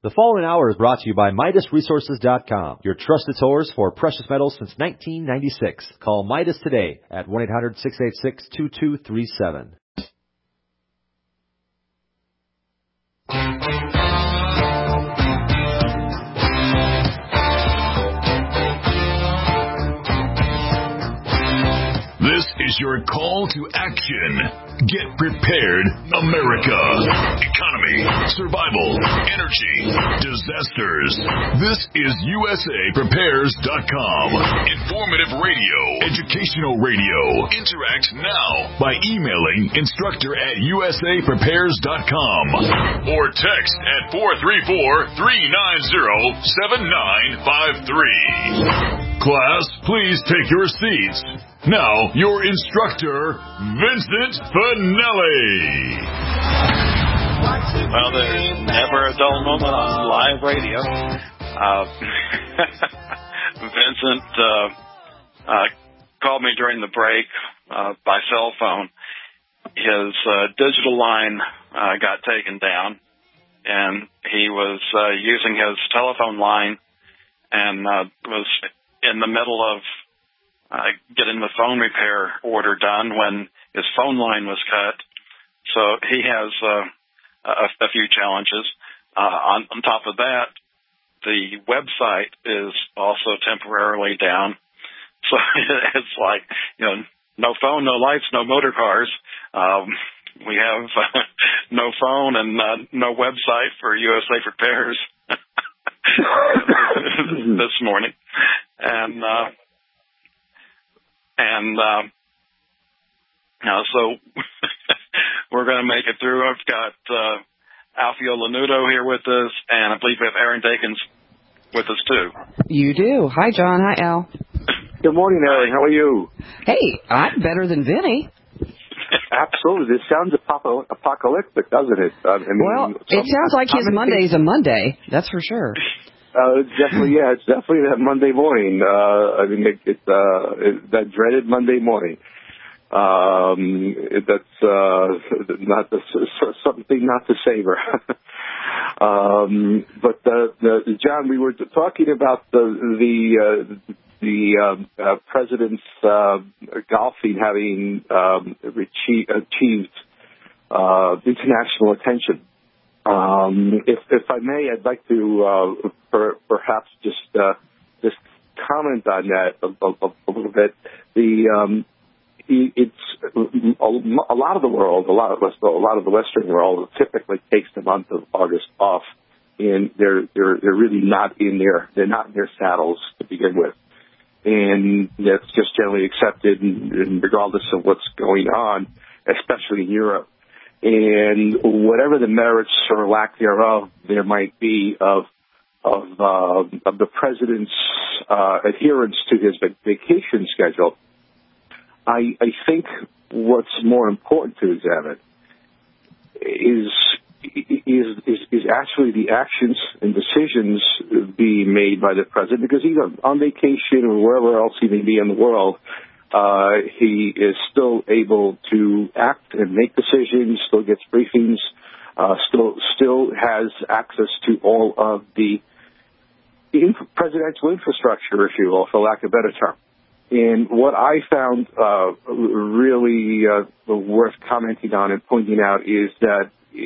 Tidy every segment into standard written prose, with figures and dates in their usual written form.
The following hour is brought to you by MidasResources.com, your trusted source for precious metals since 1996. Call Midas today at 1-800-686-2237. This is your call to action. Get prepared, America. Economy, survival, energy, disasters. This is USAPrepares.com. Informative radio, educational radio. Interact now by emailing instructor@USAPrepares.com or text at 434-390-7953. Class, please take your seats. Now, your instructor, Vincent Finelli. Well, there's never a dull moment on live radio. Vincent called me during the break by cell phone. His digital line got taken down, and he was using his telephone line and was in the middle of getting the phone repair order done when his phone line was cut. So he has a few challenges. On top of that, the website is also temporarily down. So it's like, no phone, no lights, no motor cars. We have no phone and no website for USA Prepares this morning. So we're going to make it through. I've got Alfio Lanudo here with us, and I believe we have Aaron Dakins with us, too. You do. Hi, John. Hi, Al. Good morning, Aaron. How are you? Hey, I'm better than Vinny. Absolutely. This sounds apocalyptic, doesn't it? Well, it sounds like his Monday's a Monday. That's for sure. It's definitely that Monday morning. It's that dreaded Monday morning. That's something not to savor. But John, we were talking about the president's golfing having achieved international attention. If I may, I'd like to perhaps just comment on that a little bit. It's a lot of the world, a lot of the Western world typically takes the month of August off, and they're really not in their saddles to begin with, and that's just generally accepted, and regardless of what's going on, especially in Europe. And whatever the merits or lack thereof there might be of the president's adherence to his vacation schedule, I think what's more important to examine is actually the actions and decisions being made by the president, because he's on vacation or wherever else he may be in the world. He is still able to act and make decisions, still gets briefings, still has access to all of the presidential infrastructure, if you will, for lack of a better term. And what I found really worth commenting on and pointing out is that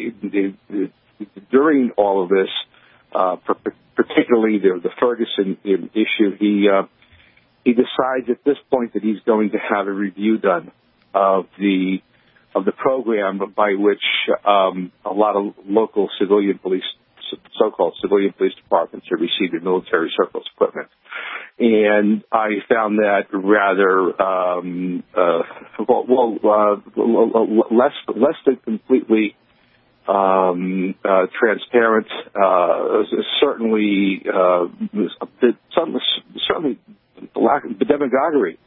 during all of this, particularly the Ferguson issue, he decides at this point that he's going to have a review done of the program by which a lot of local civilian police, so-called civilian police departments, have received their military surplus equipment. And I found that rather less than completely transparent. Certainly lack of demagoguery.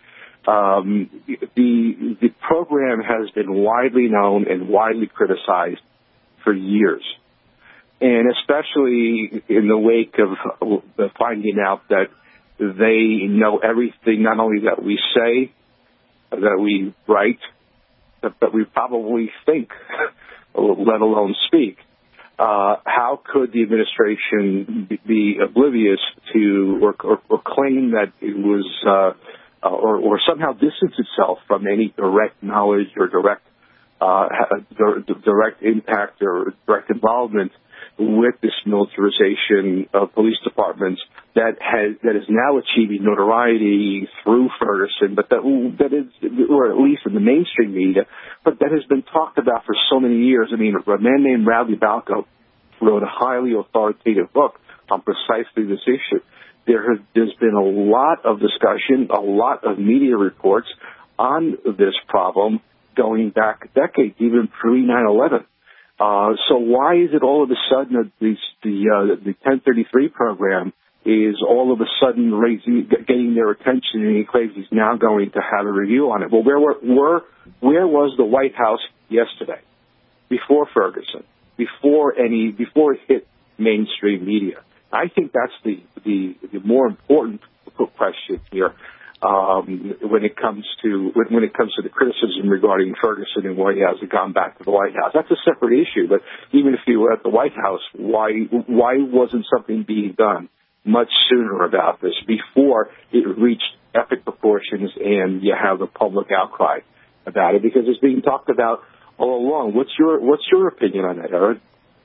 The program has been widely known and widely criticized for years, and especially in the wake of finding out that they know everything, not only that we say, that we write, but we probably think, let alone speak. how could the administration be oblivious to or claim that it was or somehow distance itself from any direct knowledge or direct impact or direct involvement with this militarization of police departments that is now achieving notoriety through Ferguson, but that is, or at least in the mainstream media, but that has been talked about for so many years. I mean, a man named Radley Balco wrote a highly authoritative book on precisely this issue. There's been a lot of discussion, a lot of media reports on this problem going back decades, even pre 9/11. So why is it all of a sudden that the 1033 program is all of a sudden getting their attention, and he claims he's now going to have a review on it? Well, where was the White House yesterday, before Ferguson, before it hit mainstream media? I think that's the more important question here. When it comes to the criticism regarding Ferguson and why he hasn't gone back to the White House, that's a separate issue. But even if you were at the White House, why wasn't something being done much sooner about this before it reached epic proportions and you have the public outcry about it? Because it's being talked about all along. What's your opinion on that, Aaron?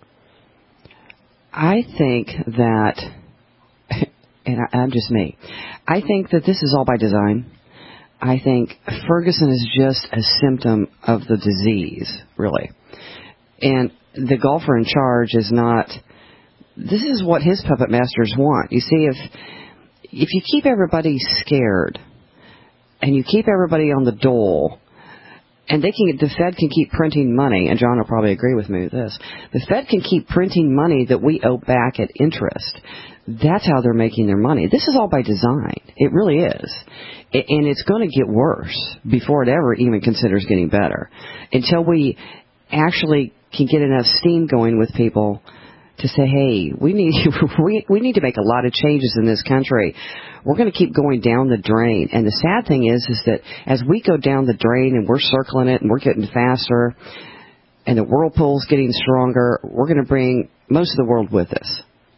I think that, and I'm just me, I think that this is all by design. I think Ferguson is just a symptom of the disease, really. And the golfer in charge is not, this is what his puppet masters want. You see, if you keep everybody scared and you keep everybody on the dole, and the Fed can keep printing money, and John will probably agree with me with this. The Fed can keep printing money that we owe back at interest. That's how they're making their money. This is all by design. It really is. And it's going to get worse before it ever even considers getting better. Until we actually can get enough steam going with people to say, hey, we need to make a lot of changes in this country. We're going to keep going down the drain. And the sad thing is that as we go down the drain and we're circling it and we're getting faster and the whirlpool's getting stronger, we're going to bring most of the world with us.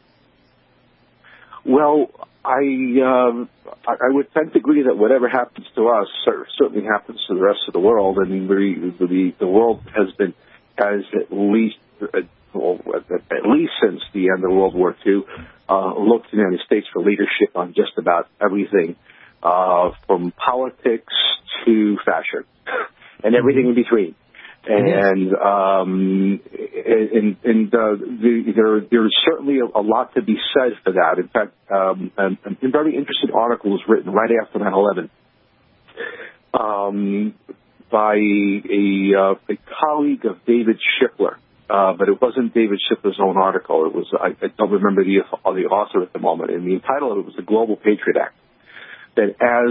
Well, I would tend to agree that whatever happens to us certainly happens to the rest of the world. I mean, the world has at least since the end of World War II, looked to the United States for leadership on just about everything, from politics to fashion, and everything in between. And there's certainly a lot to be said for that. In fact, a very interesting article was written right after 9/11 by a colleague of David Shipler. But it wasn't David Shipler's own article. It was, I don't remember the author at the moment. And the title of it was the Global Patriot Act. That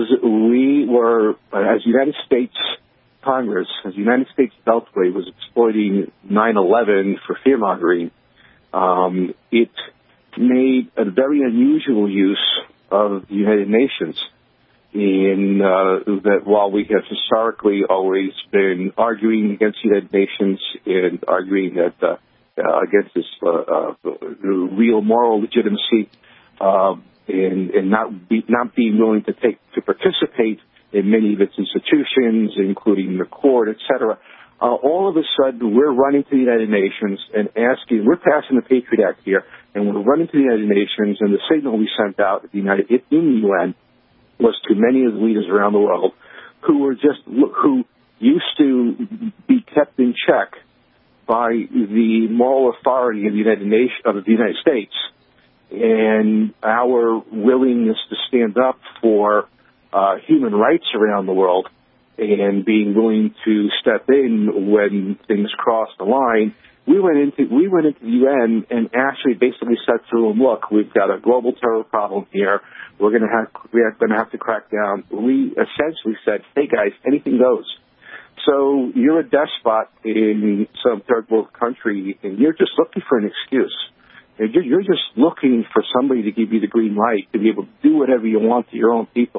as United States Congress, as United States Beltway was exploiting 9/11 for fear-mongering, it made a very unusual use of the United Nations in that while we have historically always been arguing against the United Nations and arguing that against this real moral legitimacy and not being willing to participate in many of its institutions, including the court, etc. All of a sudden, we're running to the United Nations and asking. We're passing the Patriot Act here, and we're running to the United Nations, and the signal we sent out in the UN was to many of the leaders around the world who used to be kept in check by the moral authority of the United States, and our willingness to stand up for human rights around the world and being willing to step in when things cross the line. We went into the UN and actually basically said to them, look, we've got a global terror problem here. We're going to have to crack down. We essentially said, hey guys, anything goes. So you're a despot in some third world country, and you're just looking for an excuse. You're just looking for somebody to give you the green light to be able to do whatever you want to your own people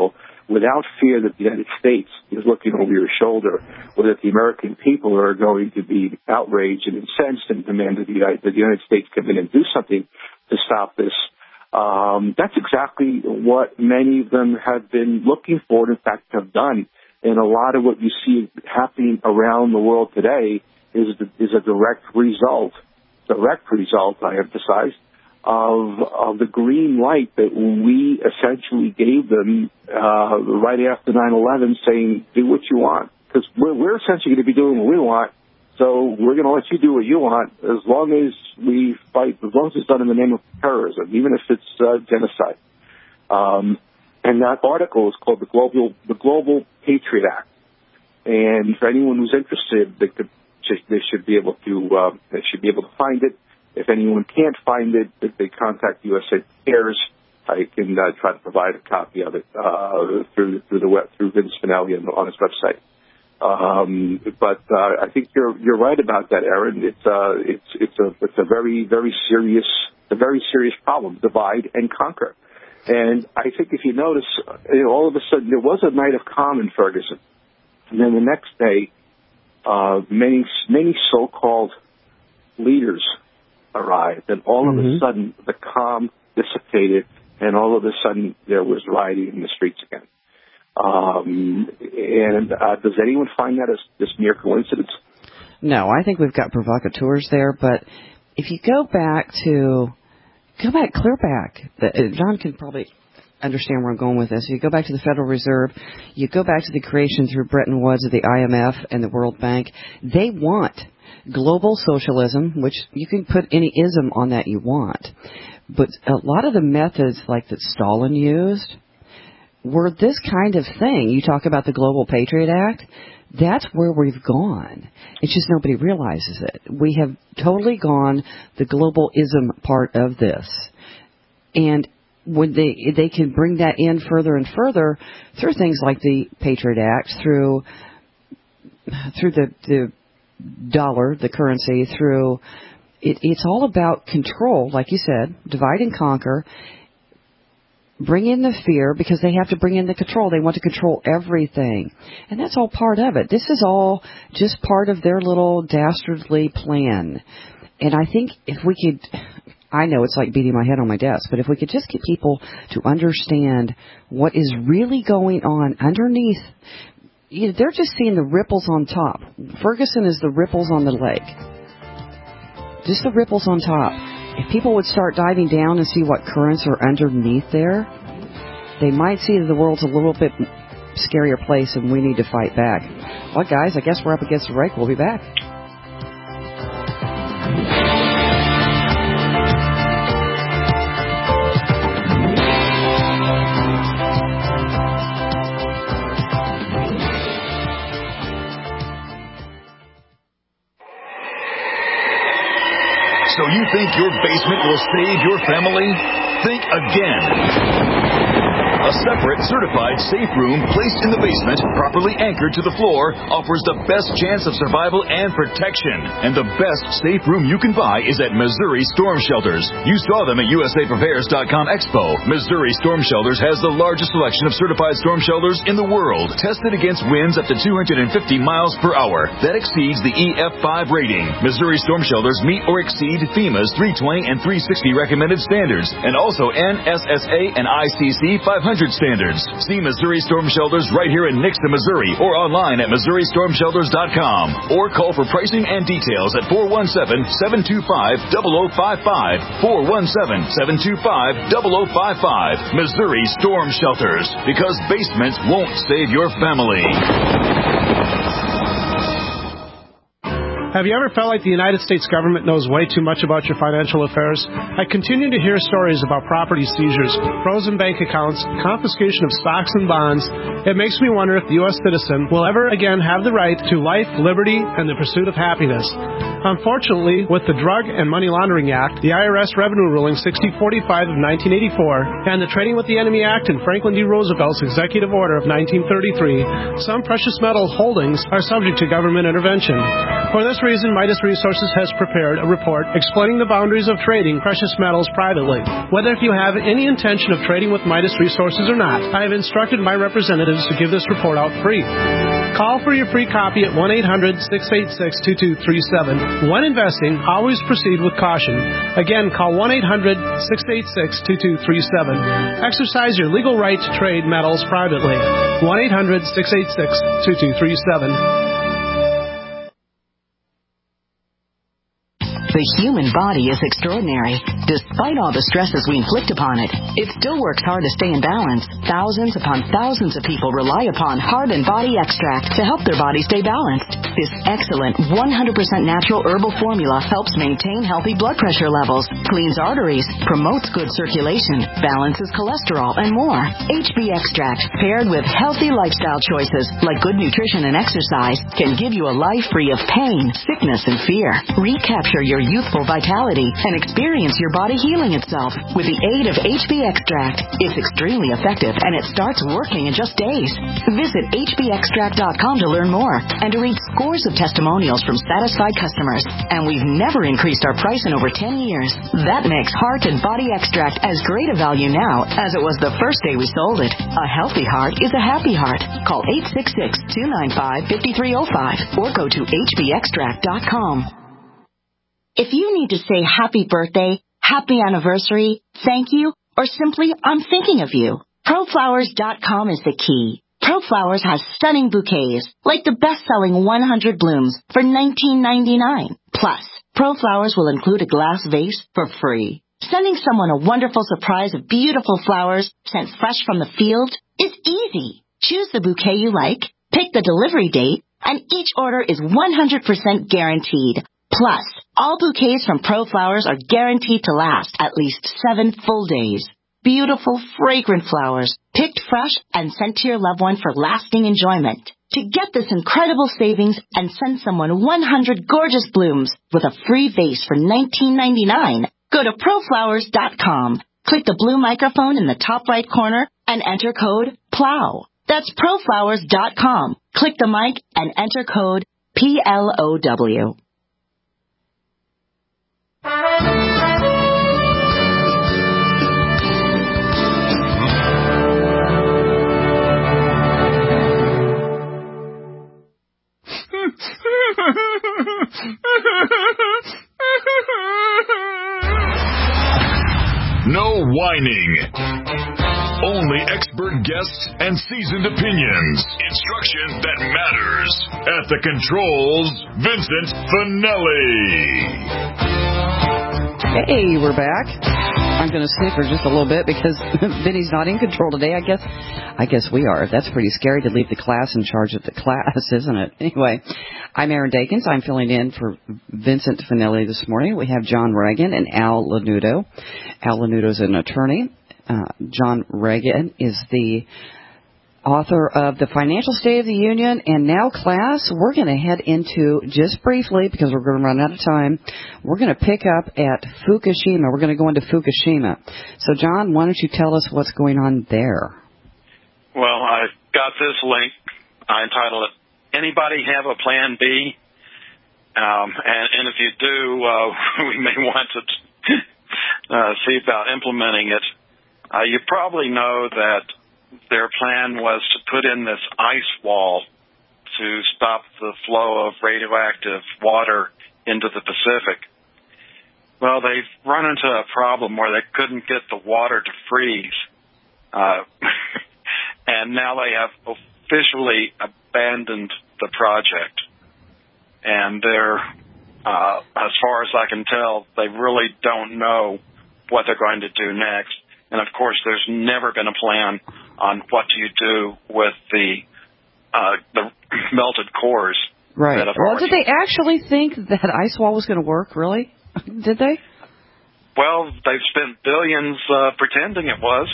without fear that the United States is looking over your shoulder, or that the American people are going to be outraged and incensed and demand that the United States come in and do something to stop this. That's exactly what many of them have been looking for, and in fact have done. And a lot of what you see happening around the world today is a direct result, I emphasize, of the green light that we essentially gave them right after 9/11, saying, do what you want. Because we're essentially going to be doing what we want, so we're going to let you do what you want as long as we fight, as long as it's done in the name of terrorism, even if it's genocide. And that article is called the Global Patriot Act. And for anyone who's interested, they should be able to find it. If anyone can't find it, if they contact USA Cares, I can try to provide a copy of it through Vince Finelli on his website. But I think you're right about that, Aaron. It's a very, very serious problem. Divide and conquer. And I think if you notice, all of a sudden there was a night of calm in Ferguson, and then the next day, many so-called leaders arrived, and all of a sudden the calm dissipated, and all of a sudden there was rioting in the streets again. Does anyone find that as just mere coincidence? No, I think we've got provocateurs there, but if you go back clear back. John can probably understand where I'm going with this. You go back to the Federal Reserve, you go back to the creation through Bretton Woods of the IMF and the World Bank. They want global socialism, which you can put any ism on that you want. But a lot of the methods like that Stalin used were this kind of thing. You talk about the Global Patriot Act. That's where we've gone. It's just nobody realizes it. We have totally gone the globalism part of this. And when they can bring that in further and further through things like the Patriot Act, through the dollar, the currency, through it's all about control, like you said, divide and conquer. Bring in the fear because they have to bring in the control. They want to control everything. And that's all part of it. This is all just part of their little dastardly plan. And I think if we could, I know it's like beating my head on my desk, but if we could just get people to understand what is really going on underneath, they're just seeing the ripples on top. Ferguson is the ripples on the lake. Just the ripples on top. If people would start diving down and see what currents are underneath there, they might see that the world's a little bit scarier place and we need to fight back. Well, guys, I guess we're up against the break. We'll be back. So you think your basement will save your family? Think again. A separate, certified safe room placed in the basement, properly anchored to the floor, offers the best chance of survival and protection. And the best safe room you can buy is at Missouri Storm Shelters. You saw them at USAPrepares.com Expo. Missouri Storm Shelters has the largest selection of certified storm shelters in the world, tested against winds up to 250 miles per hour. That exceeds the EF5 rating. Missouri Storm Shelters meet or exceed FEMA's 320 and 360 recommended standards, and also NSSA and ICC 500 standards. See Missouri Storm Shelters right here in Nixon, Missouri, or online at MissouriStormShelters.com, or call for pricing and details at 417-725-0055, 417-725-0055. Missouri Storm Shelters, because basements won't save your family. Have you ever felt like the United States government knows way too much about your financial affairs? I continue to hear stories about property seizures, frozen bank accounts, confiscation of stocks and bonds. It makes me wonder if the U.S. citizen will ever again have the right to life, liberty, and the pursuit of happiness. Unfortunately, with the Drug and Money Laundering Act, the IRS Revenue Ruling 6045 of 1984, and the Trading with the Enemy Act and Franklin D. Roosevelt's Executive Order of 1933, some precious metal holdings are subject to government intervention. For this reason, Midas Resources has prepared a report explaining the boundaries of trading precious metals privately. Whether if you have any intention of trading with Midas Resources or not, I have instructed my representatives to give this report out free. Call for your free copy at 1-800-686-2237. When investing, always proceed with caution. Again, call 1-800-686-2237. Exercise your legal right to trade metals privately. 1-800-686-2237. The human body is extraordinary. Despite all the stresses we inflict upon it, it still works hard to stay in balance. Thousands upon thousands of people rely upon Heart and Body Extract to help their body stay balanced. This excellent 100% natural herbal formula helps maintain healthy blood pressure levels, cleans arteries, promotes good circulation, balances cholesterol, and more. HB Extract, paired with healthy lifestyle choices like good nutrition and exercise, can give you a life free of pain, sickness, and fear. Recapture your youthful vitality and experience your body healing itself with the aid of HB Extract. It's extremely effective and it starts working in just days. Visit hbextract.com to learn more and to read scores of testimonials from satisfied customers. And we've never increased our price in over 10 years. That makes Heart and Body Extract as great a value now as it was the first day we sold it. A healthy heart is a happy heart. Call 866-295-5305 or go to hbextract.com. If you need to say happy birthday, happy anniversary, thank you, or simply I'm thinking of you, ProFlowers.com is the key. ProFlowers has stunning bouquets, like the best-selling 100 blooms for $19.99. Plus, ProFlowers will include a glass vase for free. Sending someone a wonderful surprise of beautiful flowers sent fresh from the field is easy. Choose the bouquet you like, pick the delivery date, and each order is 100% guaranteed. Plus, all bouquets from ProFlowers are guaranteed to last at least 7 full days. Beautiful, fragrant flowers, picked fresh and sent to your loved one for lasting enjoyment. To get this incredible savings and send someone 100 gorgeous blooms with a free vase for $19.99, go to ProFlowers.com. Click the blue microphone in the top right corner and enter code PLOW. That's ProFlowers.com. Click the mic and enter code PLOW. No whining. Only expert guests and seasoned opinions. Instruction that matters. At the controls, Vincent Finelli. Hey, we're back. I'm going to snicker just a little bit because Vinny's not in control today. I guess we are. That's pretty scary to leave the class in charge of the class, isn't it? Anyway, I'm Aaron Dakins. I'm filling in for Vincent Finelli this morning. We have John Reagan and Al Lanuto. Al Lanuto is an attorney. John Reagan is the author of The Financial State of the Union. And now, class, we're going to head into, just briefly, because we're going to run out of time, we're going to pick up at Fukushima. We're going to go into Fukushima. So, John, why don't you tell us what's going on there? Well, I got this link. I entitled it, Anybody Have a Plan B? And if you do, we may want to see about implementing it. You probably know that their plan was to put in this ice wall to stop the flow of radioactive water into the Pacific. Well, they've run into a problem where they couldn't get the water to freeze. And now they have officially abandoned the project. And they're, as far as I can tell, they really don't know what they're going to do next. And, of course, there's never been a plan on what do you do with the melted cores. Right. Well, did they actually think that ice wall was going to work, really? Did they? Well, they've spent billions pretending it was.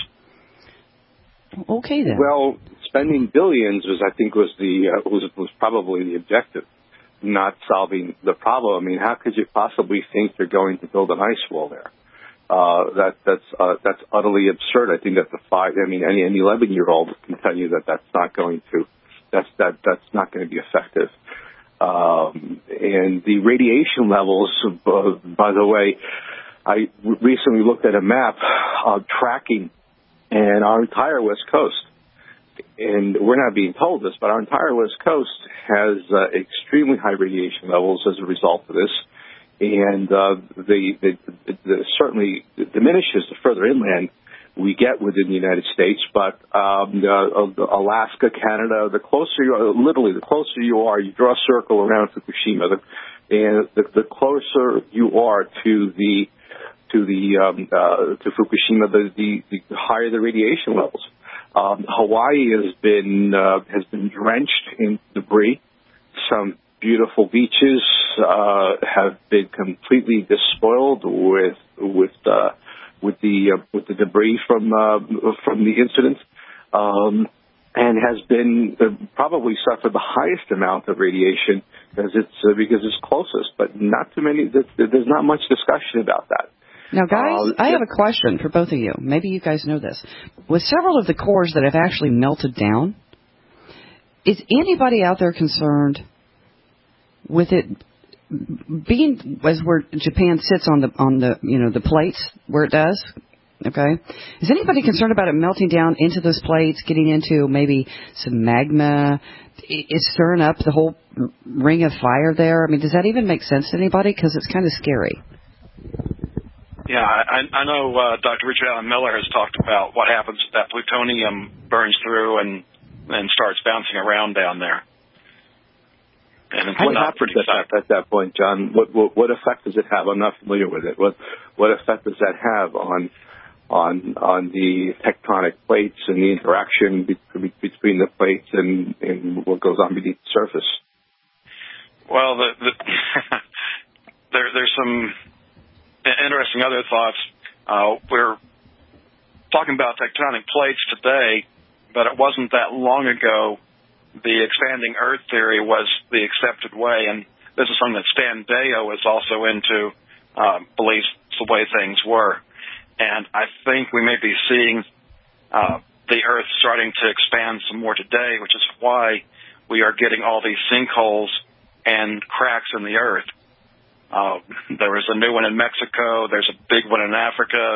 Okay, then. Well, spending billions was probably the objective. not solving the problem. I mean, how could you possibly think you're going to build an ice wall there? That's utterly absurd. I think that any 11-year-old can tell you that that's not going to be effective. And the radiation levels, by the way, I recently looked at a map tracking and our entire West Coast. And we're not being told this, but our entire West Coast has extremely high radiation levels as a result of this. And certainly diminishes the further inland we get within the United States. But Alaska, Canada, the closer you are, you draw a circle around Fukushima, and the closer you are to Fukushima, the higher the radiation levels. Hawaii has been drenched in debris. Some beautiful beaches have been completely despoiled with the debris from the incident, and has been probably suffered the highest amount of radiation because it's closest. But not too many. There's not much discussion about that. Now, guys, I have a question for both of you. Maybe you guys know this. With several of the cores that have actually melted down, is anybody out there concerned with it being as where Japan sits on the plates where it does? Okay, is anybody concerned about it melting down into those plates, getting into maybe some magma? Is stirring up the whole ring of fire there? I mean, does that even make sense to anybody? Because it's kind of scary. Yeah, I know Dr. Richard Allen Miller has talked about what happens if that plutonium burns through and starts bouncing around down there. And it's what happens at that point, John? What effect does it have? I'm not familiar with it. What effect does that have on the tectonic plates and the interaction between the plates and what goes on beneath the surface? Well, there's some interesting other thoughts. We're talking about tectonic plates today, but it wasn't that long ago the expanding Earth theory was the accepted way, and this is something that Stan Deyo is also into, believes the way things were. And I think we may be seeing the Earth starting to expand some more today, which is why we are getting all these sinkholes and cracks in the Earth. There was a new one in Mexico. There's a big one in Africa.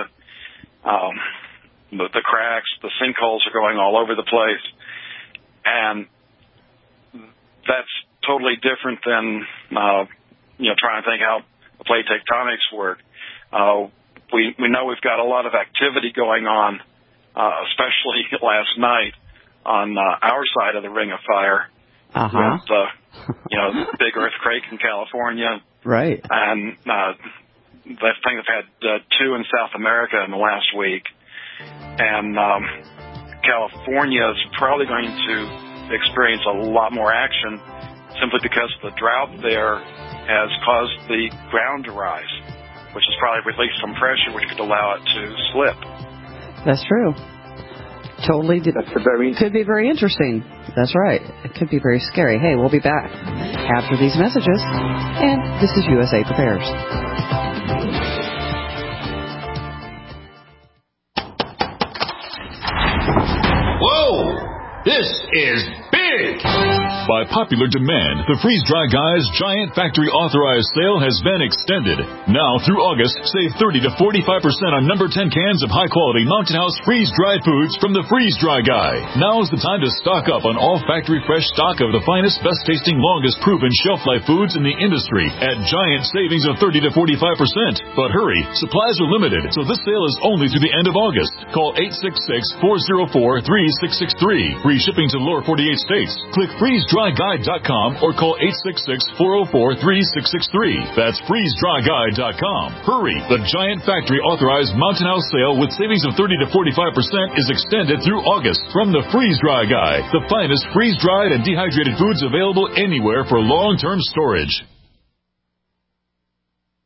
The cracks, the sinkholes are going all over the place. And that's totally different than, trying to think how the plate tectonics work. We know we've got a lot of activity going on, especially last night on our side of the Ring of Fire. Uh-huh. With big earthquake in California. Right. And I think they've had two in South America in the last week. And California is probably going to experience a lot more action simply because the drought there has caused the ground to rise, which has probably released some pressure which could allow it to slip. That's true. Totally. Could be very interesting. That's right. It could be very scary. Hey, we'll be back after these messages. And this is USA Prepares. Whoa! This is big! By popular demand, the Freeze Dry Guy's Giant Factory Authorized Sale has been extended. Now through August, save 30 to 45% on number 10 cans of high-quality Mountain House freeze-dried foods from the Freeze Dry Guy. Now's the time to stock up on all factory fresh stock of the finest, best-tasting, longest-proven shelf-life foods in the industry at giant savings of 30 to 45%. But hurry, supplies are limited, so this sale is only through the end of August. Call 866-404-3663. Free shipping to lower 48 states. Click freezedryguide.com or call 866-404-3663. That's freezedryguide.com. Hurry! The Giant Factory Authorized Mountain House Sale with savings of 30 to 45% is extended through August from the Freeze Dry Guy, the finest freeze-dried and dehydrated foods available anywhere for long-term storage.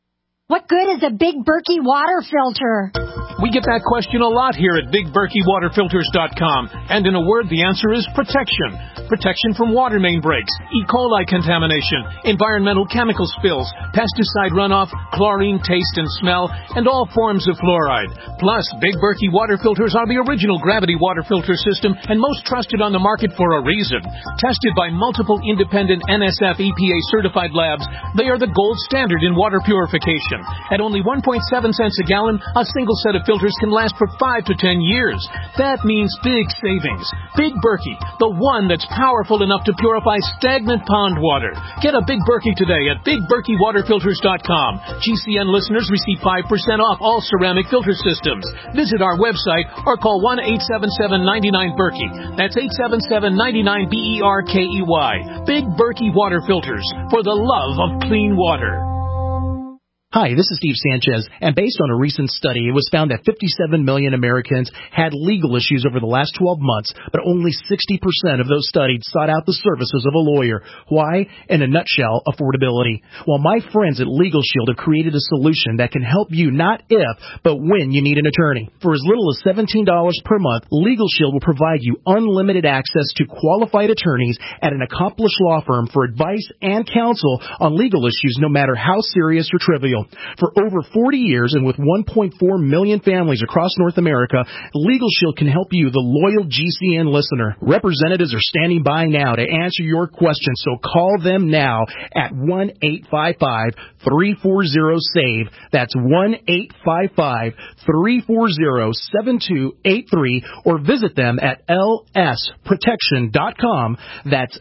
What good is a Big Berkey water filter? We get that question a lot here at BigBerkeyWaterFilters.com. And in a word, the answer is protection. Protection from water main breaks, E. coli contamination, environmental chemical spills, pesticide runoff, chlorine taste and smell, and all forms of fluoride. Plus, Big Berkey water filters are the original gravity water filter system and most trusted on the market for a reason. Tested by multiple independent NSF EPA certified labs, they are the gold standard in water purification. At only 1.7 cents a gallon, a single set of filters can last for 5 to 10 years. That means big savings. Big Berkey, the one that's powerful enough to purify stagnant pond water. Get a Big Berkey today at BigBerkeyWaterFilters.com. GCN listeners receive 5% off all ceramic filter systems. Visit our website or call 1-877-99-BERKEY. That's 877-99-BERKEY. Big Berkey Water Filters, for the love of clean water. Hi, this is Steve Sanchez, and based on a recent study, it was found that 57 million Americans had legal issues over the last 12 months, but only 60% of those studied sought out the services of a lawyer. Why? In a nutshell, affordability. Well, my friends at Legal Shield have created a solution that can help you not if, but when you need an attorney. For as little as $17 per month, Legal Shield will provide you unlimited access to qualified attorneys at an accomplished law firm for advice and counsel on legal issues, no matter how serious or trivial. For over 40 years and with 1.4 million families across North America, Legal Shield can help you, the loyal GCN listener. Representatives are standing by now to answer your questions, so call them now at 1-855-340-SAVE. That's 1-855-340-7283, or visit them at lsprotection.com. That's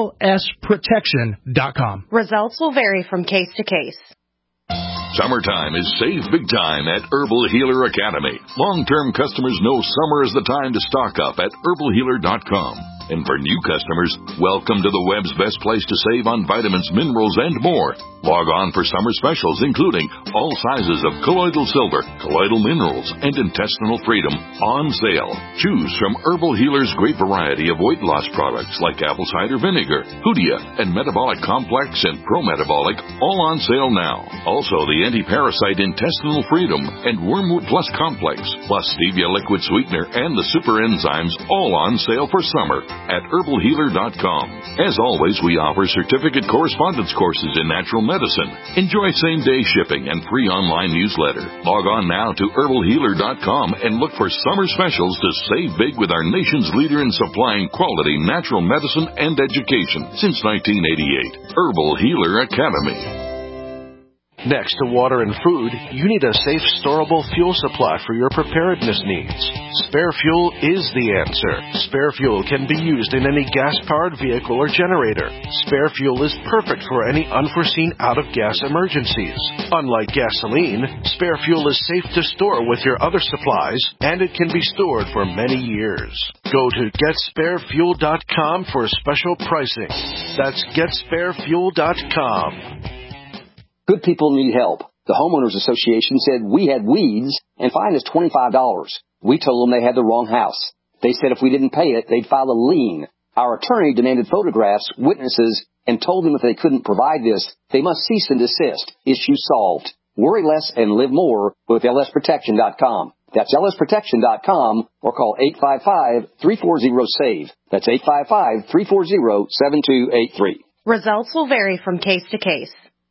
lsprotection.com. Results will vary from case to case. Summertime is save big time at Herbal Healer Academy. Long-term customers know summer is the time to stock up at herbalhealer.com. And for new customers, welcome to the web's best place to save on vitamins, minerals, and more. Log on for summer specials, including all sizes of colloidal silver, colloidal minerals, and intestinal freedom on sale. Choose from Herbal Healer's great variety of weight loss products like apple cider vinegar, Hoodia, and Metabolic Complex and Pro-Metabolic, all on sale now. Also, the anti-parasite intestinal freedom and Wormwood Plus Complex, plus stevia liquid sweetener and the super enzymes, all on sale for summer at herbalhealer.com. As always, we offer certificate correspondence courses in natural medicine. Enjoy same-day shipping and free online newsletter. Log on now to herbalhealer.com and look for summer specials to save big with our nation's leader in supplying quality natural medicine and education since 1988. Herbal Healer Academy. Next to water and food, you need a safe, storable fuel supply for your preparedness needs. Spare Fuel is the answer. Spare Fuel can be used in any gas-powered vehicle or generator. Spare Fuel is perfect for any unforeseen out-of-gas emergencies. Unlike gasoline, Spare Fuel is safe to store with your other supplies, and it can be stored for many years. Go to GetSpareFuel.com for special pricing. That's GetSpareFuel.com. Good people need help. The Homeowners Association said we had weeds and fined us $25. We told them they had the wrong house. They said if we didn't pay it, they'd file a lien. Our attorney demanded photographs, witnesses, and told them if they couldn't provide this, they must cease and desist. Issue solved. Worry less and live more with lsprotection.com. That's lsprotection.com or call 855-340-SAVE. That's 855-340-7283. Results will vary from case to case.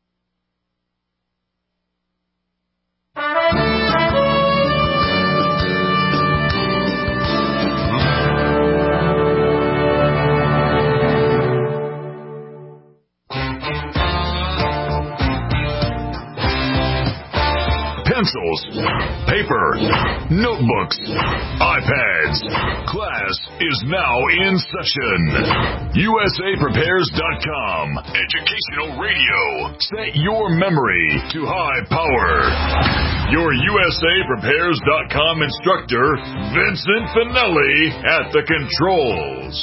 Pencils, paper, notebooks, iPads. Class is now in session. USAPrepares.com. Educational radio. Set your memory to high power. Your USAPrepares.com instructor, Vincent Finelli, at the controls.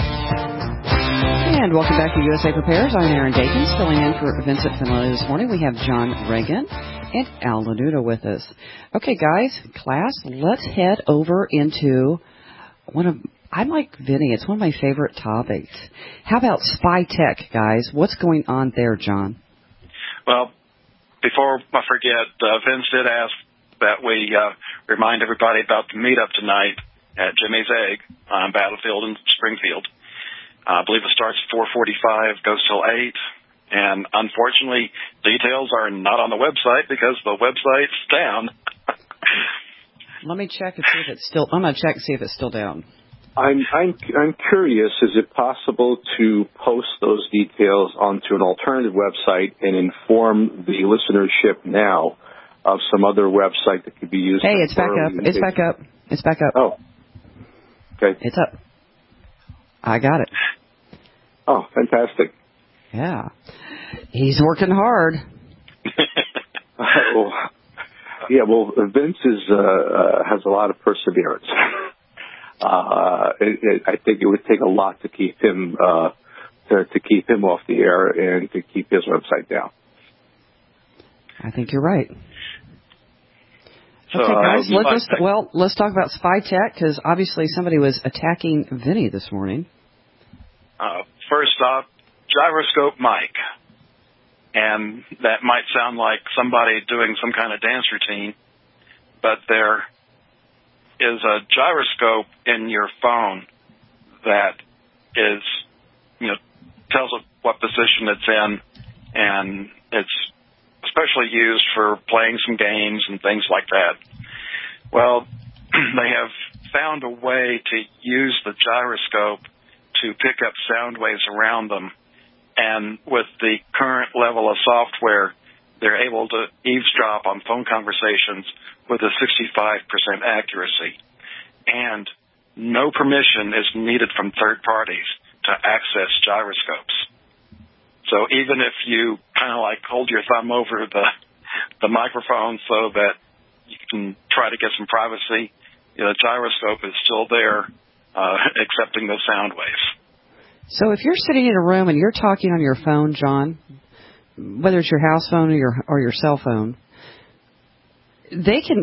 And welcome back to USA Prepares. I'm Aaron Dakins, filling in for Vincent Finelli this morning. We have John Reagan and Al Lanuto with us. Okay, guys, class, let's head over into I'm like Vinny, it's one of my favorite topics. How about spy tech, guys? What's going on there, John? Well, before I forget, Vince did ask that we remind everybody about the meetup tonight at Jimmy's Egg on Battlefield in Springfield. I believe it starts at 4:45, goes till 8. And unfortunately, details are not on the website because the website's down. Let me check and see if it's still. I'm going to check and see if it's still down. I'm curious. Is it possible to post those details onto an alternative website and inform the listenership now of some other website that could be used? Hey, it's back up. It's back up. It's back up. Oh, okay. It's up. I got it. Oh, fantastic. Yeah. He's working hard. Well, Vince has a lot of perseverance. I think it would take a lot to keep him to keep him off the air and to keep his website down. I think you're right. So, okay, guys, let's talk about spy tech, because obviously somebody was attacking Vinny this morning. First off, gyroscope mic. And that might sound like somebody doing some kind of dance routine, but there is a gyroscope in your phone that is, tells it what position it's in, and it's especially used for playing some games and things like that. Well, they have found a way to use the gyroscope to pick up sound waves around them. And with the current level of software, they're able to eavesdrop on phone conversations with a 65% accuracy. And no permission is needed from third parties to access gyroscopes. So even if you kind of like hold your thumb over the microphone so that you can try to get some privacy, the gyroscope is still there, accepting those sound waves. So if you're sitting in a room and you're talking on your phone, John, whether it's your house phone or your cell phone, they can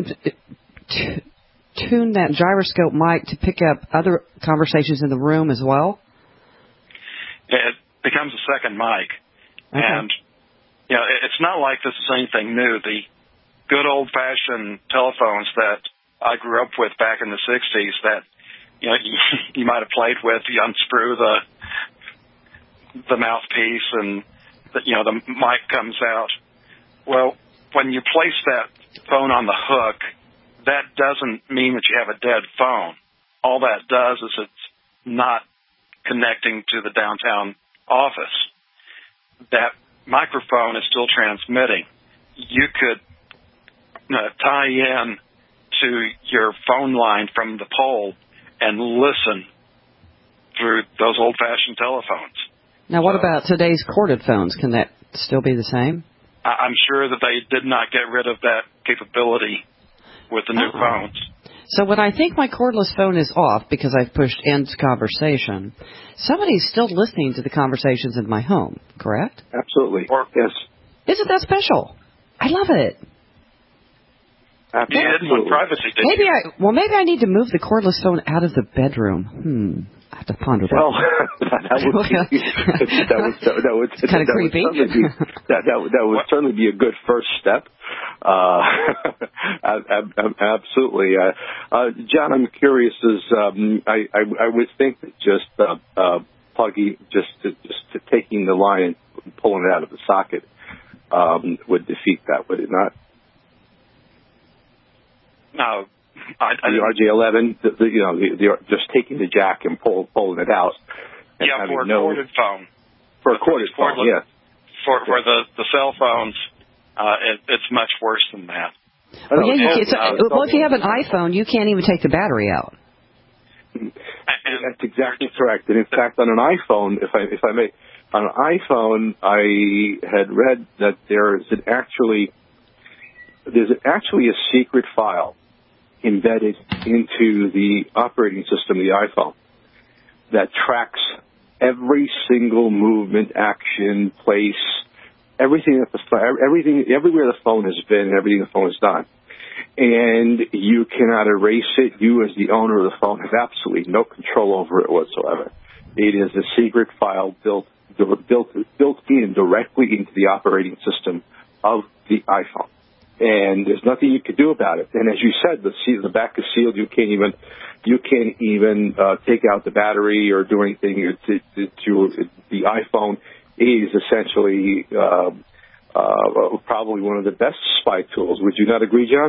tune that gyroscope mic to pick up other conversations in the room as well? It becomes a second mic. Okay. And, it's not like this is anything new. The good old-fashioned telephones that I grew up with back in the 60s that, you might have played with, you unscrew the mouthpiece and, the mic comes out. Well, when you place that phone on the hook, that doesn't mean that you have a dead phone. All that does is it's not connecting to the downtown office. That microphone is still transmitting. You could tie in to your phone line from the pole and listen through those old-fashioned telephones. Now, what about today's corded phones? Can that still be the same? I'm sure that they did not get rid of that capability with the new phones. So when I think my cordless phone is off because I've pushed end conversation, somebody's still listening to the conversations in my home, correct? Absolutely. Yes. Isn't that special? I love it. You didn't want privacy, did you? Maybe I need to move the cordless phone out of the bedroom. I have to ponder that. Well, that would kind of creepy. That would certainly be a good first step. Absolutely, John. I'm curious. I would think that just plugging, just taking the line and pulling it out of the socket would defeat that, would it not? No. The RJ11, just taking the jack and pulling it out. Yeah, for a corded phone. For a corded phone, yes. For the cell phones, it's much worse than that. If you have an iPhone, you can't even take the battery out. That's exactly correct. And in fact, on an iPhone, if I may, on an iPhone, I had read that there's actually a secret file embedded into the operating system of the iPhone that tracks every single movement, action, place, everywhere the phone has been, everything the phone has done. And you cannot erase it. You, as the owner of the phone, have absolutely no control over it whatsoever. It is a secret file built in directly into the operating system of the iPhone. And there's nothing you can do about it. And as you said, the back is sealed. You can't even take out the battery or do anything. The iPhone is essentially probably one of the best spy tools. Would you not agree, John?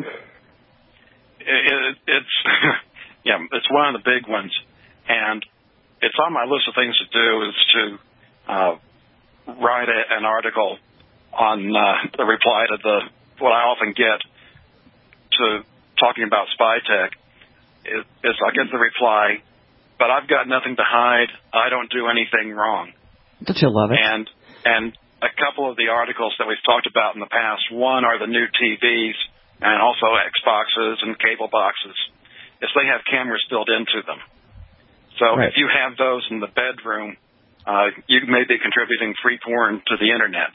It's yeah, it's one of the big ones, and it's on my list of things to do is to write an article on the reply to what I often get to talking about spy tech. Is I get the reply, but I've got nothing to hide. I don't do anything wrong. Don't you love it? And a couple of the articles that we've talked about in the past, one are the new TVs and also Xboxes and cable boxes, is they have cameras built into them. So right. If you have those in the bedroom, you may be contributing free porn to the Internet.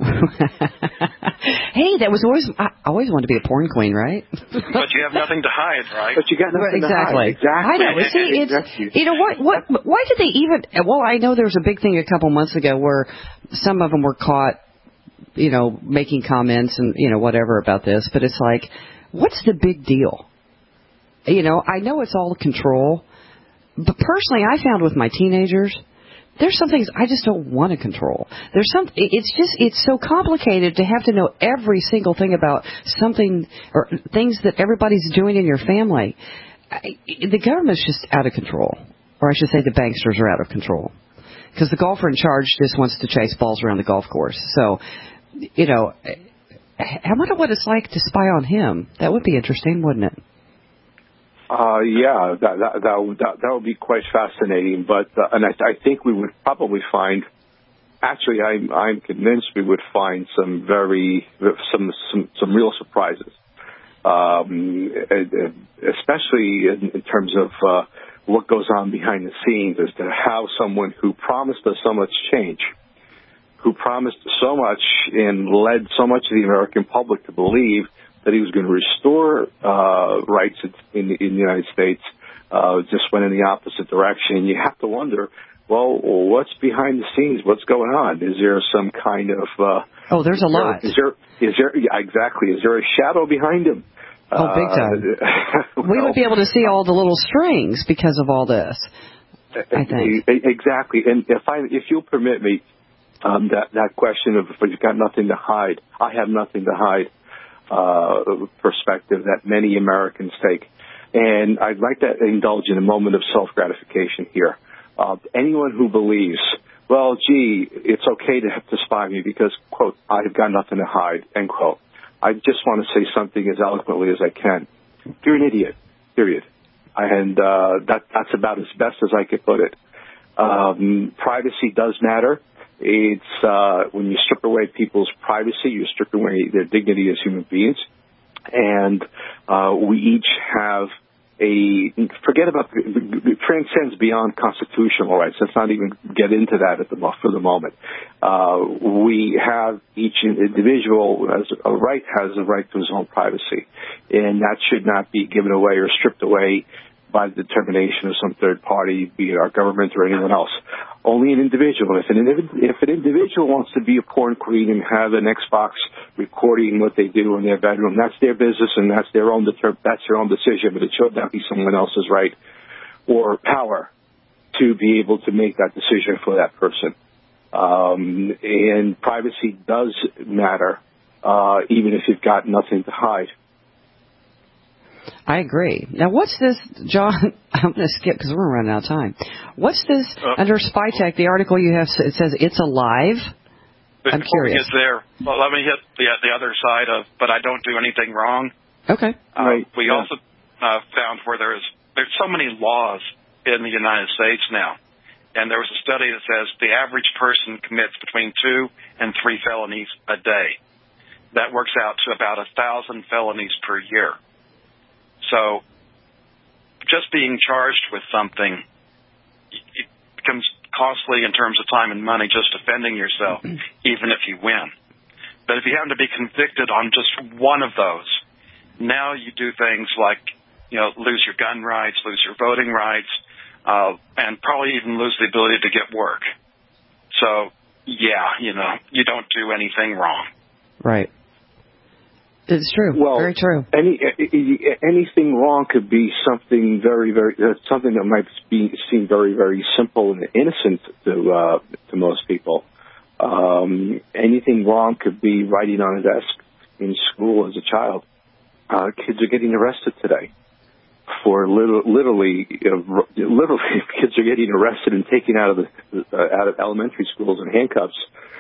Hey, that was I always wanted to be a porn queen, right? But you have nothing to hide, right? But you got nothing to hide. Exactly. I know. See, it's, you know, why did they even, well, I know there was a big thing a couple months ago where some of them were caught, you know, making comments and, you know, whatever about this, but it's like, what's the big deal? You know, I know it's all control, but personally I found with my teenagers, there's some things I just don't want to control. It's so complicated to have to know every single thing about something or things that everybody's doing in your family. The government's just out of control. Or I should say the banksters are out of control. Because the golfer in charge just wants to chase balls around the golf course. So, you know, I wonder what it's like to spy on him. That would be interesting, wouldn't it? Yeah, that would be quite fascinating. But and I think we would probably find. Actually, I'm convinced we would find some real surprises, especially in terms of what goes on behind the scenes as to how someone who promised us so much change, who promised so much and led so much of the American public to believe that he was going to restore rights in the United States, just went in the opposite direction. You have to wonder, well, what's behind the scenes? What's going on? Is there some kind of... there's a lot. Is there exactly. Is there a shadow behind him? Oh, big time. We would be able to see all the little strings because of all this, I think. Exactly. And if you'll permit me, that question of if you've got nothing to hide, I have nothing to hide, perspective that many Americans take. And I'd like to indulge in a moment of self-gratification here. Anyone who believes, well, gee, it's okay to have to spy me because, quote, I've got nothing to hide, end quote. I just want to say something as eloquently as I can. You're an idiot, period. And that's about as best as I could put it. Privacy does matter. It's when you strip away people's privacy, you strip away their dignity as human beings. And we each have forget about, it transcends beyond constitutional rights. Let's not even get into that for the moment. We have, each individual has a right to his own privacy. And that should not be given away or stripped away by the determination of some third party, be it our government or anyone else. Only an individual. If an individual wants to be a porn queen and have an Xbox recording what they do in their bedroom, that's their business and that's their own decision. But it should not be someone else's right or power to be able to make that decision for that person. And privacy does matter, even if you've got nothing to hide. I agree. Now, what's this, John? I'm going to skip because we're running out of time. What's this under Spy Tech? The article you have, it says it's alive. I'm curious. Before we get there, well, let me hit the other side of, but I don't do anything wrong. Okay. Right. We also found where there's so many laws in the United States now, and there was a study that says the average person commits between 2 and 3 felonies a day. That works out to about 1,000 felonies per year. So just being charged with something, it becomes costly in terms of time and money just defending yourself, even if you win. But if you happen to be convicted on just one of those, now you do things like, lose your gun rights, lose your voting rights, and probably even lose the ability to get work. So, yeah, you don't do anything wrong. Right. It's true. Well, very true. Anything wrong could be something very, very something that might seem very, very simple and innocent to most people. Anything wrong could be writing on a desk in school as a child. Kids are getting arrested today for literally kids are getting arrested and taken out of elementary schools in handcuffs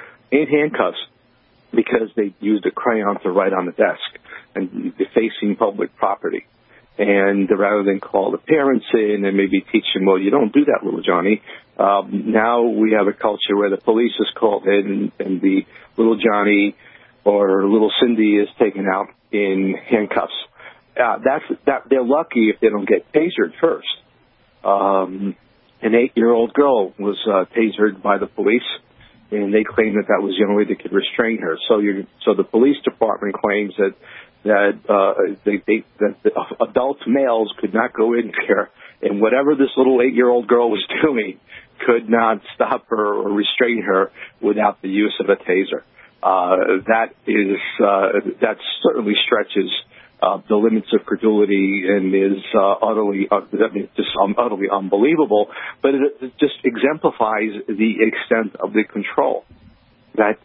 because they used a crayon to write on the desk and defacing public property. And rather than call the parents in and maybe teach them, well, you don't do that, little Johnny. Now we have a culture where the police is called in and the little Johnny or little Cindy is taken out in handcuffs. They're lucky if they don't get tasered first. An 8-year-old girl was tasered by the police, and they claim that was the only way they could restrain her. So the police department claims that adult males could not go in there, and whatever this little 8-year-old girl was doing could not stop her or restrain her without the use of a taser. That certainly stretches the limits of credulity and is utterly unbelievable. But it just exemplifies the extent of the control that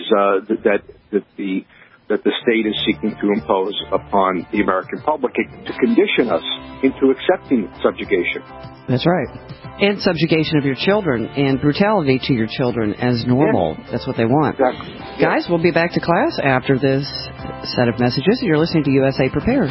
the state is seeking to impose upon the American public to condition us into accepting subjugation. That's right. And subjugation of your children and brutality to your children as normal. Yeah. That's what they want. Exactly. Guys, we'll be back to class after this set of messages. You're listening to USA Prepares.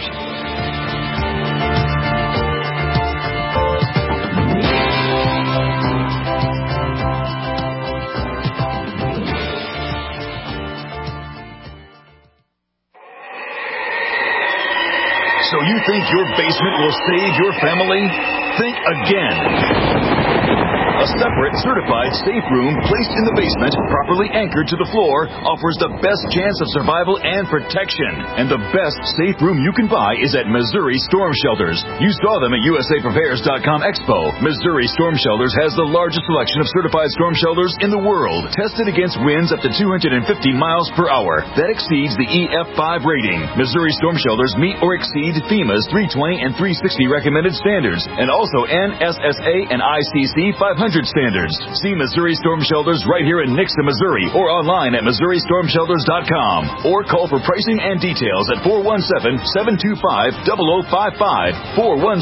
So you think your basement will save your family? Think again. A separate certified safe room placed in the basement, properly anchored to the floor, offers the best chance of survival and protection. And the best safe room you can buy is at Missouri Storm Shelters. You saw them at USAPrepares.com Expo. Missouri Storm Shelters has the largest selection of certified storm shelters in the world, tested against winds up to 250 miles per hour. That exceeds the EF5 rating. Missouri Storm Shelters meet or exceed FEMA's 320 and 360 recommended standards, and also NSSA and ICC 500 standards. See Missouri Storm Shelters right here in Nixa, Missouri, or online at MissouriStormShelters.com. Or call for pricing and details at 417-725-0055.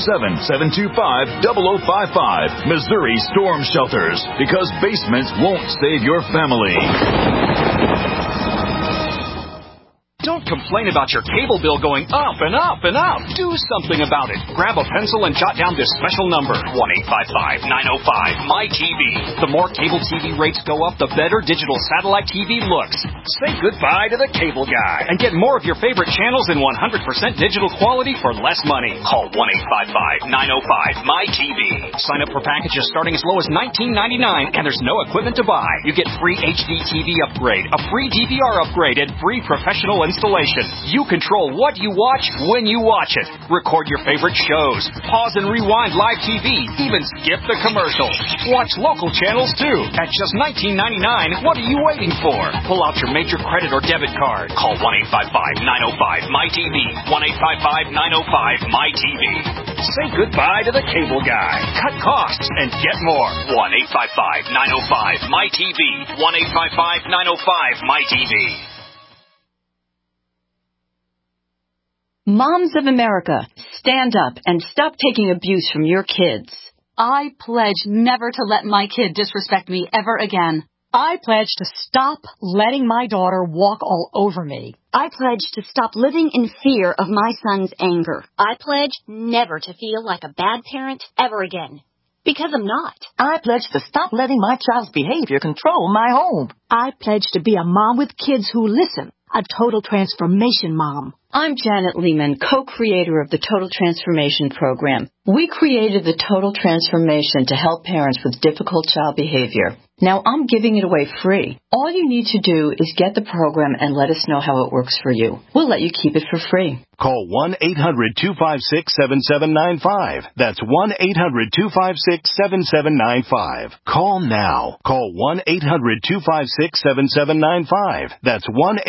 417-725-0055. Missouri Storm Shelters. Because basements won't save your family. Don't complain about your cable bill going up and up and up. Do something about it. Grab a pencil and jot down this special number, 1-855-905-MY-TV. The more cable TV rates go up, the better digital satellite TV looks. Say goodbye to the cable guy and get more of your favorite channels in 100% digital quality for less money. Call 1-855-905-MY-TV. Sign up for packages starting as low as $19.99, and there's no equipment to buy. You get free HD TV upgrade, a free DVR upgrade, and free professional installation. You control what you watch when you watch it. Record your favorite shows. Pause and rewind live TV. Even skip the commercials. Watch local channels too. At just $19.99, what are you waiting for? Pull out your major credit or debit card. Call 1-855-905-MY-TV. 1-855-905-MY-TV. Say goodbye to the cable guy. Cut costs and get more. 1-855-905-MY-TV. 1-855-905-MY-TV. Moms of America, stand up and stop taking abuse from your kids. I pledge never to let my kid disrespect me ever again. I pledge to stop letting my daughter walk all over me. I pledge to stop living in fear of my son's anger. I pledge never to feel like a bad parent ever again. Because I'm not. I pledge to stop letting my child's behavior control my home. I pledge to be a mom with kids who listen. A total transformation mom. I'm Janet Lehman, co-creator of the Total Transformation Program. We created the Total Transformation to help parents with difficult child behavior. Now I'm giving it away free. All you need to do is get the program and let us know how it works for you. We'll let you keep it for free. Call 1-800-256-7795. That's 1-800-256-7795. Call now. Call 1-800-256-7795. That's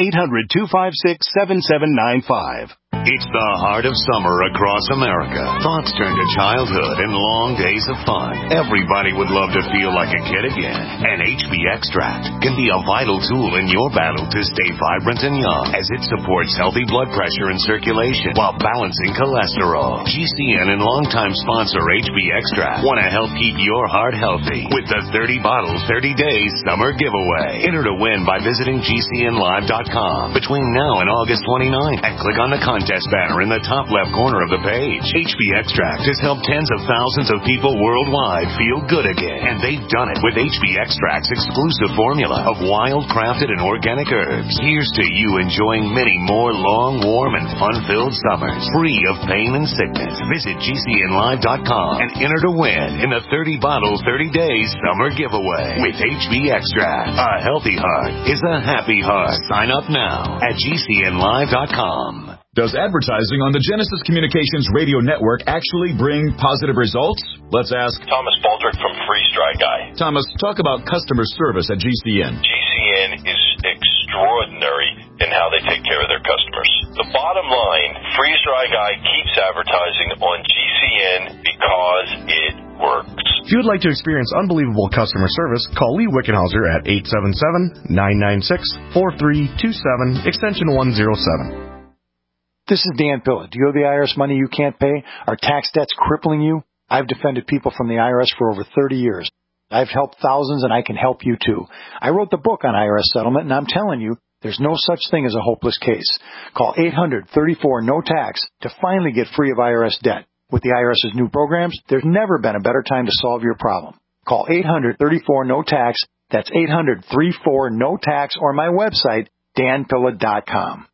1-800-256-7795. It's the heart of summer across America. Thoughts turn to childhood and long days of fun. Everybody would love to feel like a kid again. And HB Extract can be a vital tool in your battle to stay vibrant and young, as it supports healthy blood pressure and circulation while balancing cholesterol. GCN and longtime sponsor HB Extract want to help keep your heart healthy with the 30 bottles, 30 days summer giveaway. Enter to win by visiting GCNlive.com between now and August 29th and click on the contest banner in the top left corner of the page. HB Extract has helped tens of thousands of people worldwide feel good again, and they've done it with HB Extract's exclusive formula of wild-crafted and organic herbs. Here's to you enjoying many more long, warm, and fun-filled summers, free of pain and sickness. Visit GCNlive.com and enter to win in the 30 bottles, 30 days summer giveaway with HB Extract. A healthy heart is a happy heart. Sign up now at GCNlive.com. Does advertising on the Genesis Communications radio network actually bring positive results? Let's ask Thomas Baldrick from Freeze Dry Guy. Thomas, talk about customer service at GCN. GCN is extraordinary in how they take care of their customers. The bottom line, Freeze Dry Guy keeps advertising on GCN because it works. If you would like to experience unbelievable customer service, call Lee Wickenhauser at 877-996-4327, extension 107. This is Dan Pilla. Do you owe the IRS money you can't pay? Are tax debts crippling you? I've defended people from the IRS for over 30 years. I've helped thousands, and I can help you too. I wrote the book on IRS settlement, and I'm telling you, there's no such thing as a hopeless case. Call 800-34-NO-TAX to finally get free of IRS debt. With the IRS's new programs, there's never been a better time to solve your problem. Call 800-34-NO-TAX. That's 800-34-NO-TAX, or my website, danpilla.com.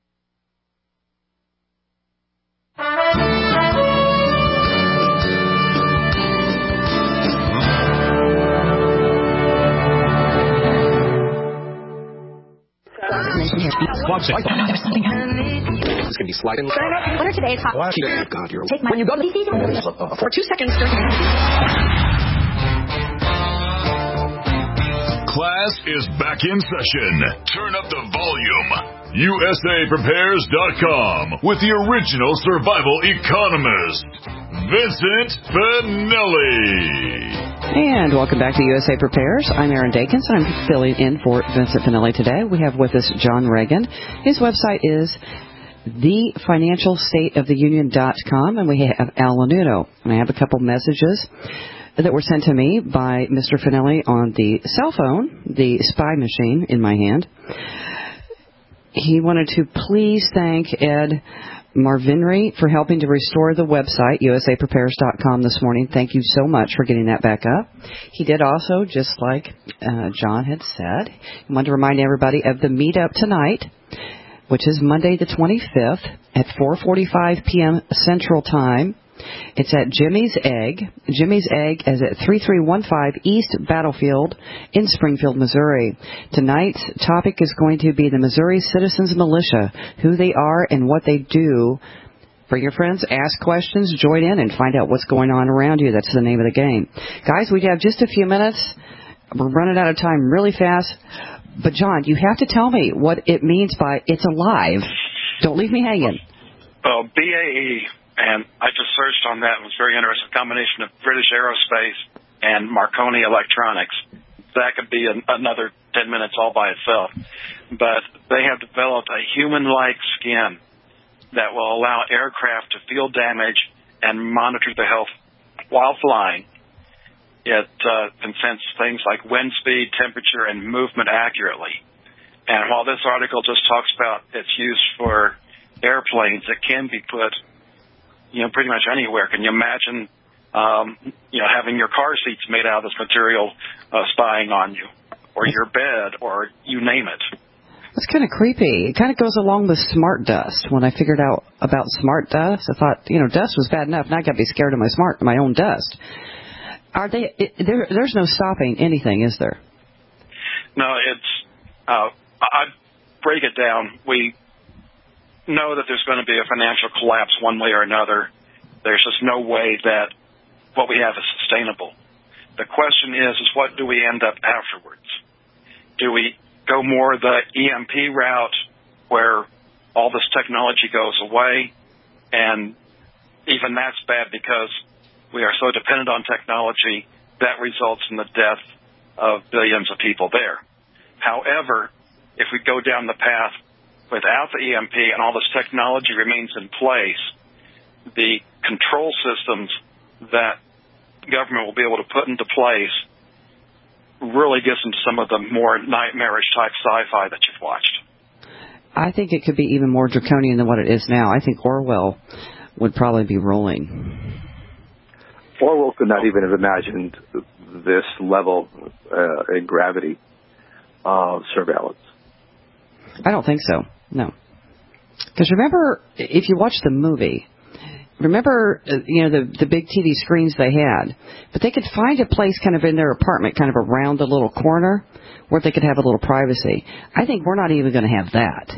This can be sliding. What are today's hot? God, you're Take my when you go to the for 2 seconds. Class is back in session. Turn up the volume. USAPrepares.com with the original survival economist, Vincent Finelli. And welcome back to USA Prepares. I'm Aaron Dakins. I'm filling in for Vincent Finelli today. We have with us John Reagan. His website is thefinancialstateoftheunion.com, and we have Al Lanuno. And I have a couple messages that were sent to me by Mr. Finelli on the cell phone, the spy machine in my hand. He wanted to please thank Ed Marvinry for helping to restore the website, usaprepares.com, this morning. Thank you so much for getting that back up. He did also, just like John had said, he wanted to remind everybody of the meetup tonight, which is Monday the 25th at 4:45 p.m. Central Time. It's at Jimmy's Egg. Jimmy's Egg is at 3315 East Battlefield in Springfield, Missouri. Tonight's topic is going to be the Missouri Citizens Militia, who they are and what they do. Bring your friends, ask questions, join in, and find out what's going on around you. That's the name of the game. Guys, we have just a few minutes. We're running out of time really fast. But, John, you have to tell me what it means by it's alive. Don't leave me hanging. Well, BAE. And I just searched on that. It was very interesting. A combination of British Aerospace and Marconi Electronics. That could be another 10 minutes all by itself. But they have developed a human-like skin that will allow aircraft to feel damage and monitor the health while flying. It can sense things like wind speed, temperature, and movement accurately. And while this article just talks about its use for airplanes, it can be put pretty much anywhere. Can you imagine, having your car seats made out of this material spying on you, or your bed, or you name it? That's kind of creepy. It kind of goes along with smart dust. When I figured out about smart dust, I thought, dust was bad enough. Now I got to be scared of my own dust. Are they? There's no stopping anything, is there? No, it's. I break it down. know that there's going to be a financial collapse one way or another. There's just no way that what we have is sustainable. The question is what do we end up afterwards? Do we go more the EMP route where all this technology goes away? And even that's bad because we are so dependent on technology that results in the death of billions of people there. However, if we go down the path without the EMP and all this technology remains in place, the control systems that government will be able to put into place really gets into some of the more nightmarish type sci-fi that you've watched. I think it could be even more draconian than what it is now. I think Orwell would probably be ruling. Orwell could not even have imagined this level and gravity of surveillance. I don't think so, no. Because remember, if you watch the movie, remember, the big TV screens they had, but they could find a place kind of in their apartment, kind of around the little corner, where they could have a little privacy. I think we're not even going to have that.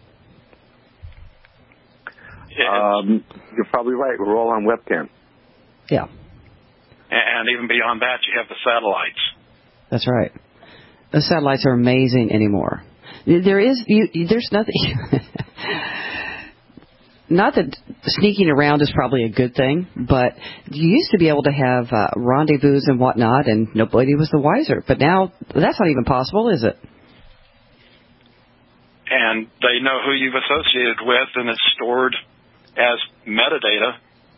You're probably right. We're all on webcam. Yeah. And even beyond that, you have the satellites. That's right. The satellites are amazing anymore. There's nothing. Not that sneaking around is probably a good thing, but you used to be able to have rendezvous and whatnot, and nobody was the wiser. But now that's not even possible, is it? And they know who you've associated with, and it's stored as metadata.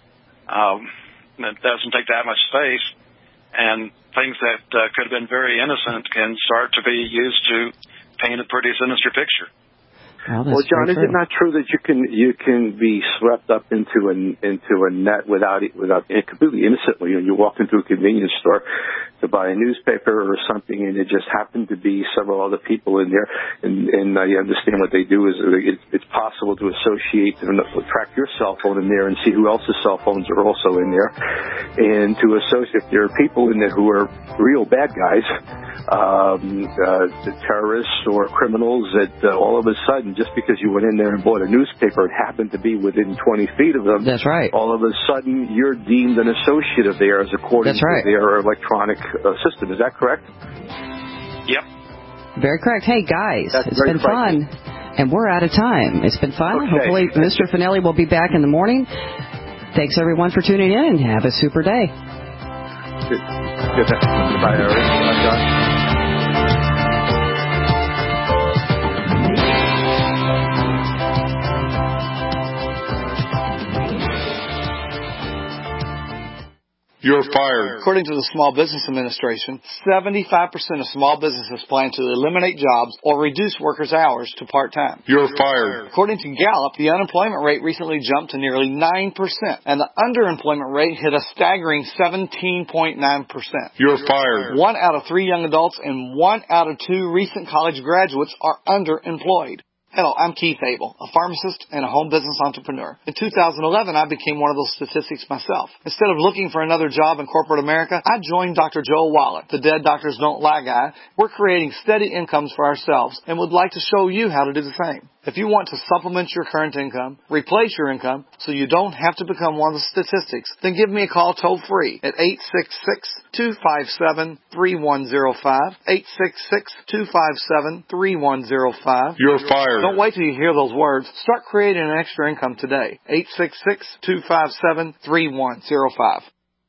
It doesn't take that much space, and things that could have been very innocent can start to be used to paint a pretty sinister picture. Well, John, is it not true that you can be swept up into a net without completely innocently, and you walk into a convenience store to buy a newspaper or something, and there just happen to be several other people in there, and I understand what they do is it's possible to associate and track your cell phone in there and see who else's cell phones are also in there, and to associate if there are people in there who are real bad guys, terrorists or criminals that all of a sudden, just because you went in there and bought a newspaper and happened to be within 20 feet of them, that's right. All of a sudden you're deemed an associate of theirs according to their electronic system. Is that correct? Yep. Very correct. Hey, guys, it's been fun, and we're out of time. It's been fun. Okay. Hopefully Mr. Finelli will be back in the morning. Thanks, everyone, for tuning in, and have a super day. Good. Bye, Eric. John. You're fired. According to the Small Business Administration, 75% of small businesses plan to eliminate jobs or reduce workers' hours to part-time. You're fired. According to Gallup, the unemployment rate recently jumped to nearly 9%, and the underemployment rate hit a staggering 17.9%. You're fired. 1 out of 3 young adults and 1 out of 2 recent college graduates are underemployed. Hello, I'm Keith Abel, a pharmacist and a home business entrepreneur. In 2011, I became one of those statistics myself. Instead of looking for another job in corporate America, I joined Dr. Joel Wallach, the Dead Doctors Don't Lie guy. We're creating steady incomes for ourselves and would like to show you how to do the same. If you want to supplement your current income, replace your income, so you don't have to become one of the statistics, then give me a call toll-free at 866-257-3105, 866-257-3105. You're fired. Don't wait till you hear those words. Start creating an extra income today. 866-257-3105.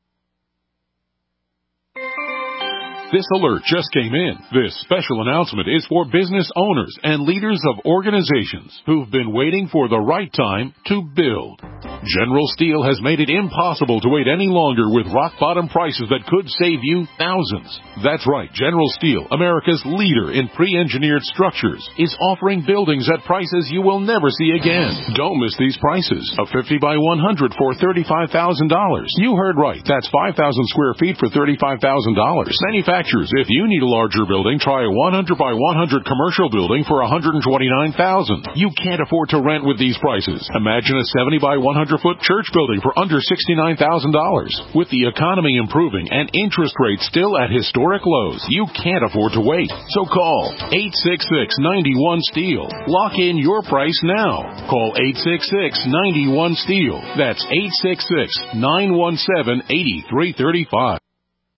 This alert just came in. This special announcement is for business owners and leaders of organizations who've been waiting for the right time to build. General Steel has made it impossible to wait any longer with rock-bottom prices that could save you thousands. That's right, General Steel, America's leader in pre-engineered structures, is offering buildings at prices you will never see again. Don't miss these prices. A 50 by 100 for $35,000. You heard right. That's 5,000 square feet for $35,000. Manufactured manufacturers. If you need a larger building, try a 100 by 100 commercial building for $129,000. You can't afford to rent with these prices. Imagine a 70 by 100 foot church building for under $69,000. With the economy improving and interest rates still at historic lows, you can't afford to wait. So call 866-91-STEEL. Lock in your price now. Call 866-91-STEEL. That's 866-917-8335.